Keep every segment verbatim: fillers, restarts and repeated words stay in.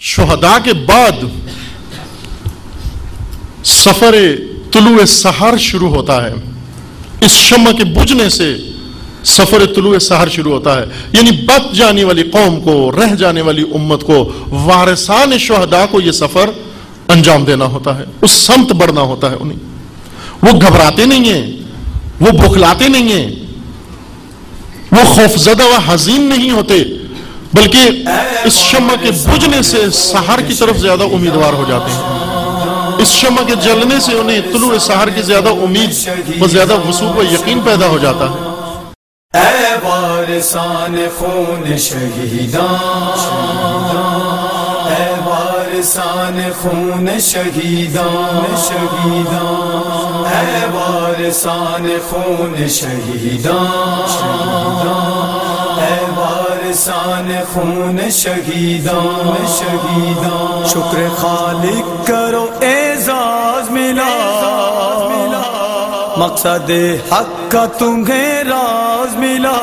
شہداء کے بعد سفر طلوع سحر شروع ہوتا ہے. اس شمع کے بجھنے سے سفر طلوع سحر شروع ہوتا ہے. یعنی بچ جانے والی قوم کو، رہ جانے والی امت کو، وارثان شہداء کو یہ سفر انجام دینا ہوتا ہے، اس سمت بڑھنا ہوتا ہے انہیں. وہ گھبراتے نہیں ہیں، وہ بخلاتے نہیں ہیں، وہ خوفزدہ و حزین نہیں ہوتے، بلکہ اس شمع کے بجھنے سے سحر کی طرف زیادہ امیدوار ہو جاتے ہیں. اس شمع کے جلنے سے انہیں طلوع سحر کی زیادہ امید و زیادہ وثوق و یقین پیدا ہو جاتا ہے. اے وارثان خون شہیدان، اے وارثان خون شہیدان، شہیدان، اے وارثان خون شہیدان، اے وارثان خون شہیدان، شہیدان. شکر خالق کرو اعزاز ملا، مقصد حق کا تمہیں راز ملا،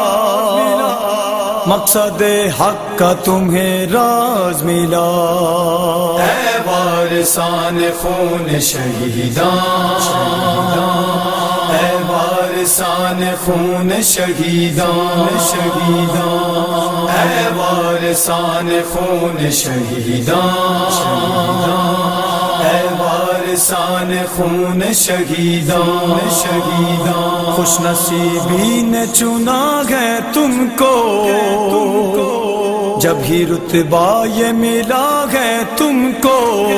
مقصد حق کا تمہیں راز ملا. اے وارثان خون شہیدان، اے وارثان خون شہیدان، شہیدان، اے وارثان خون شہیدان، اے وارثان خون شہیدان، شہیدان. خوش نصیبی نے چنا ہے تم کو، جب ہی رتبہ یہ ملا ہے تم کو،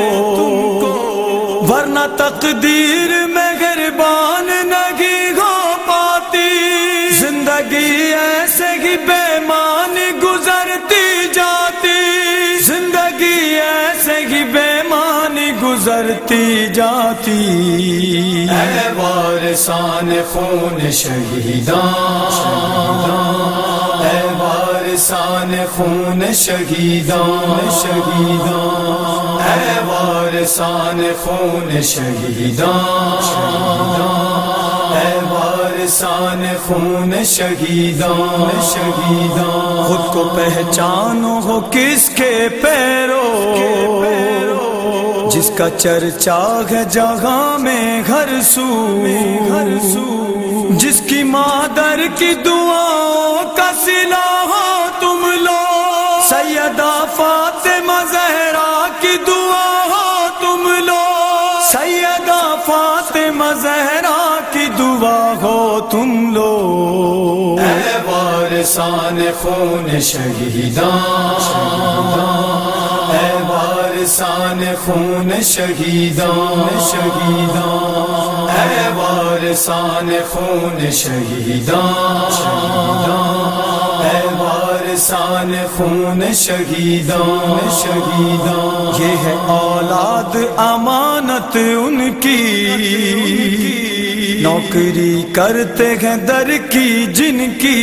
ورنہ تقدیر مہربان نہیں ہو پاتی. زندگی ایسے ہی بے مان گزرتی جاتی، زندگی ایسے ہی بے مان گزرتی جاتی. اے وارثان خون شہیدان، اے وارثان خون شہیدان، شہیدان، اے وارثان خون شہیدان، اے وارثان خون شہیدان، شہیدان. خود کو پہچانو ہو کس کے پیرو، جس کا چرچا ہے جہاں میں ہر سو، جس کی مادر کی دعاؤں کا صلہ ہو تم لو. سیدہ فاطمہ زہرا کی دعا ہو تم لو، سیدہ فاطمہ زہرا کی دعا ہو تم لو. اے وارثان خون شہیدان، اے وارثان خون شہیدان، شہیدان، اے وارثان خون شہیدان، اے وارثان خون شہیدان، شہیدان. یہ ہے اولاد امانت ان کی، نوکری کرتے ہیں در کی جن کی،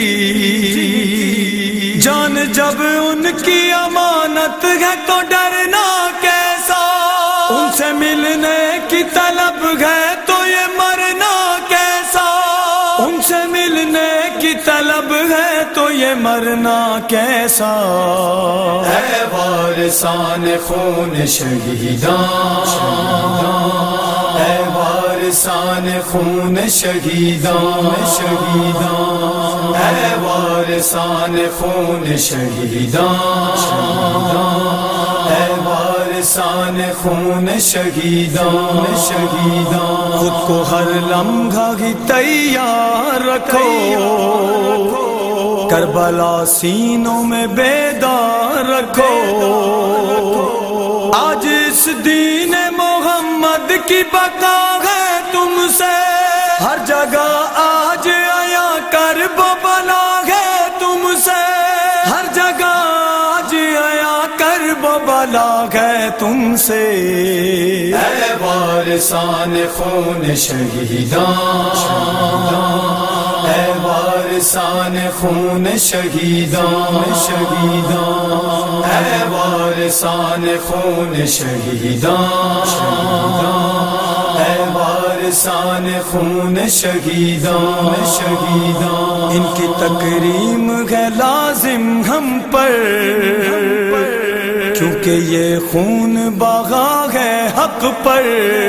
جان جب ان کی امانت ہے تو ڈرنا کیسا. ان سے ملنے کی طلب ہے تو یہ مرنا کیسا، ان سے ملنے کی طلب ہے تو یہ مرنا کیسا. اے وارثان خون شہیدان، اے وارثان خون شہیدان، شہیدان، اے وارثان خون شہیدان، اے وارثان خون شہیدان، شہیدان. خود کو ہر لمحہ ہی تیار رکھو، کربلا سینوں میں بیدار رکھو. آج اس دین محمد کی بقا ہے تم سے، ہر جگہ آج آیا کرب و بلا ہے تم سے، ہر جگہ آج آیا کرب و بلا ہے تم سے. اے وارثان خون شہیدان، اے وارثان خون شہیدان، شہیدان، اے وارثان خون شہیدان، اے وارثان خون شہیدان، شہیدان. ان کی تکریم ہے لازم ہم پر، کیونکہ یہ خون بہا ہے حق پر،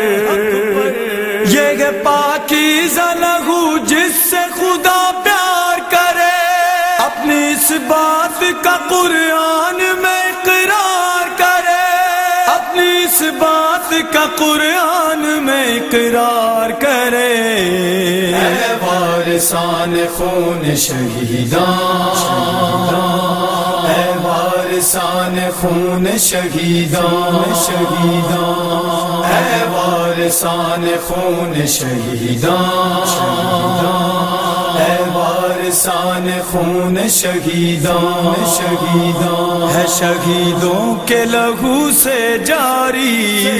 یہ ہے پاکیزہ لہو جس سے خدا پیار کرے، اپنی اس بات کا قرآن میں اقرار کرے، اپنی اس بات کا قرآن میں اقرار کرے۔ اے وارثان خون شہیدان، اے وارثان خون شہیدان، شہیدان، اے وارثان خون شہیدان، اے وارثان خون شہیدان، شہیدان، ہے شہیدوں کے لہو سے جاری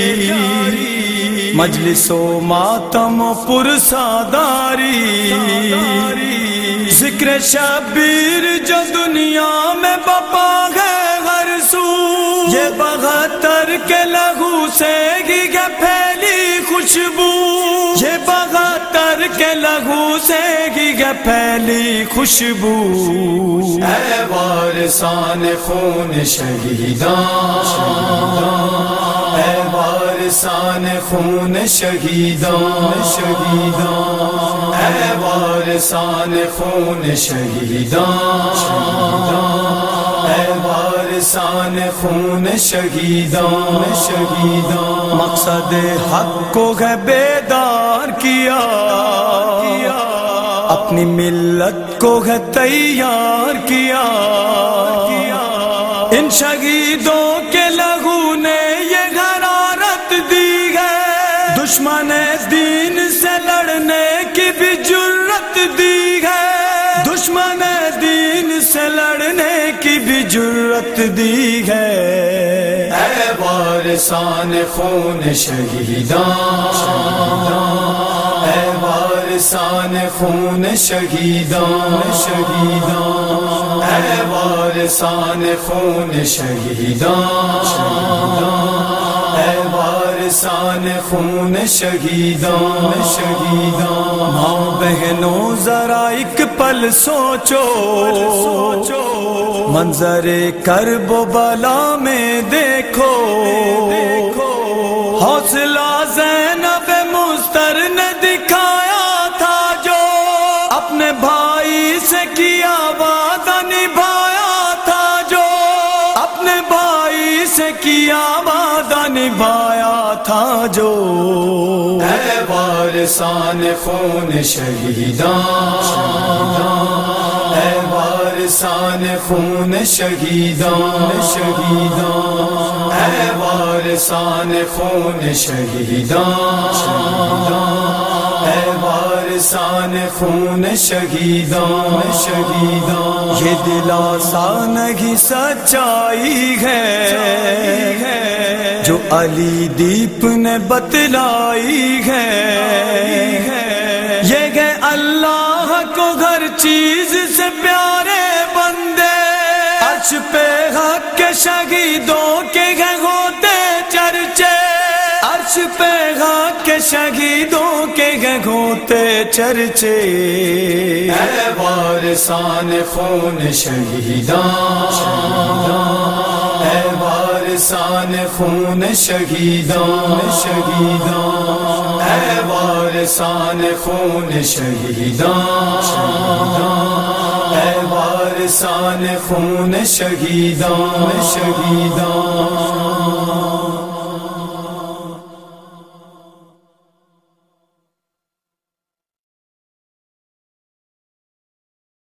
مجلس و ماتم و پرساداری، ذکر شبیر جو دنیا میں بپا ہے ہر سو، یہ بہتر کے لہو سے ہی ہے پھیلی خوشبو، یہ بہتر کے لہو سے ہی ہے پھیلی خوشبو۔ اے وارثان خون شہیدان، اے وارثان خون شہیدان، شہیدان، اے وارثان خون شہیدان، اے وارثان خون شہیدان، شہیدان، مقصد حق کو ہے بیدار کیا، اپنی ملت کو ہے تیار کیا، ان شہیدوں کے لہو نے یہ غرارت دی ہے، دشمن دین سے لڑنے کی بھی جرت دی ہے، دشمن دین سے لڑنے کی بھی جرت دی ہے۔ اے وارثان خون شہیدان، اے وارثان خون شہیدان، شہیدان، اے وارثان خون شہیدان، اے وارثان خون شہیدان، شہیدان، ماں بہنوں ذرا ایک پل سوچو، منظر کرب و بلا میں دیکھو، حوصلہ زینب مستر نے دکھایا تھا جو، اپنے بھائی سے کیا وعدہ نبھایا تھا جو، اپنے بھائی سے کیا وعدہ نبھایا تھا جو۔ اے وارثان خون شہیدان، اے وارثان خون شہیدان، شہیدان، اے وارثان خون شہیدان، اے وارثان خون شہیدان، شہیدان، یہ دلاسا نہیں سچائی ہے جو علی دیپ نے بتلائی ہے، یہ ہے اللہ کو ہر چیز سے پیارے بندے، عرش پہ حق کے شہیدوں کے ہیں ہوتے چرچے، عرش پہ حق کے شہیدوں کے ہیں ہوتے چرچے۔ اے وارثان خون شہیدان، اے وارثان خون شہیدان، شہیدان، اے وارثان خون شہیدان، اے وارثان خون شہیدان، شہیدان،